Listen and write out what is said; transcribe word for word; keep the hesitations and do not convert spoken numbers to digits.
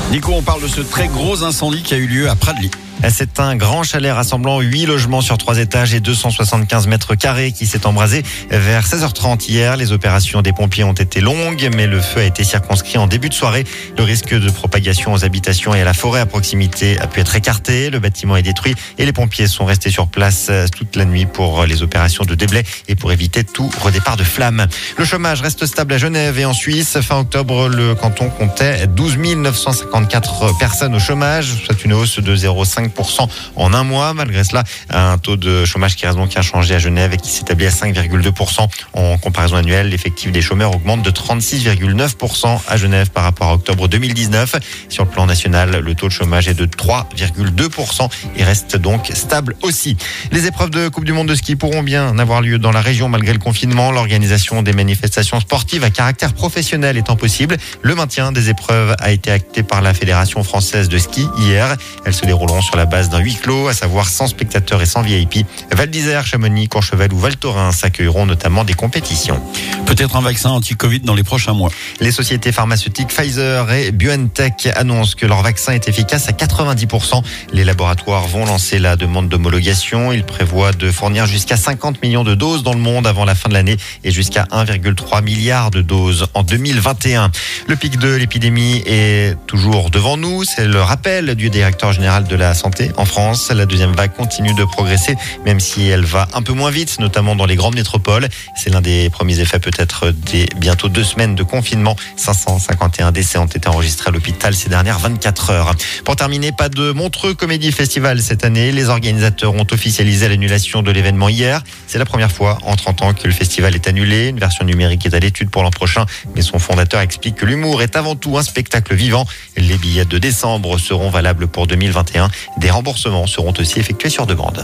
Nico, on parle de ce très gros incendie qui a eu lieu à Pradly. C'est un grand chalet rassemblant huit logements sur trois étages et deux cent soixante-quinze mètres carrés qui s'est embrasé vers seize heures trente hier. Les opérations des pompiers ont été longues, mais le feu a été circonscrit en début de soirée. Le risque de propagation aux habitations et à la forêt à proximité a pu être écarté. Le bâtiment est détruit et les pompiers sont restés sur place toute la nuit pour les opérations de déblai et pour éviter tout redépart de flammes. Le chômage reste stable à Genève et en Suisse. Fin octobre, le canton comptait douze mille neuf cent cinquante-quatre personnes au chômage, soit une hausse de zéro virgule cinq pour cent en un mois. Malgré cela, un taux de chômage qui reste donc inchangé à Genève et qui s'établit à cinq virgule deux pour cent en comparaison annuelle. L'effectif des chômeurs augmente de trente-six virgule neuf pour cent à Genève par rapport à octobre deux mille dix-neuf. Sur le plan national, le taux de chômage est de trois virgule deux pour cent et reste donc stable aussi. Les épreuves de Coupe du Monde de ski pourront bien avoir lieu dans la région malgré le confinement. L'organisation des manifestations sportives à caractère professionnel étant possible, le maintien des épreuves a été acté par la Fédération française de ski hier. Elles se dérouleront sur la base d'un huis clos, à savoir sans spectateurs et sans V I P. Val d'Isère, Chamonix, Courchevel ou Val Thorens s'accueilleront notamment des compétitions. Peut-être un vaccin anti-Covid dans les prochains mois. Les sociétés pharmaceutiques Pfizer et BioNTech annoncent que leur vaccin est efficace à quatre-vingt-dix pour cent. Les laboratoires vont lancer la demande d'homologation. Ils prévoient de fournir jusqu'à cinquante millions de doses dans le monde avant la fin de l'année et jusqu'à un virgule trois milliard de doses en deux mille vingt et un. Le pic de l'épidémie est toujours devant nous. C'est le rappel du directeur général de la santé en France. La deuxième vague continue de progresser, même si elle va un peu moins vite, notamment dans les grandes métropoles. C'est l'un des premiers effets peut-être des bientôt deux semaines de confinement. cinq cent cinquante et un décès ont été enregistrés à l'hôpital ces dernières vingt-quatre heures. Pour terminer, pas de Montreux Comédie Festival cette année. Les organisateurs ont officialisé l'annulation de l'événement hier. C'est la première fois en trente ans que le festival est annulé. Une version numérique est à l'étude pour l'an prochain, mais son fondateur explique que l'humour est avant tout un spectacle vivant. Les billets de décembre seront valables pour deux mille vingt et un. Des remboursements seront aussi effectués sur demande.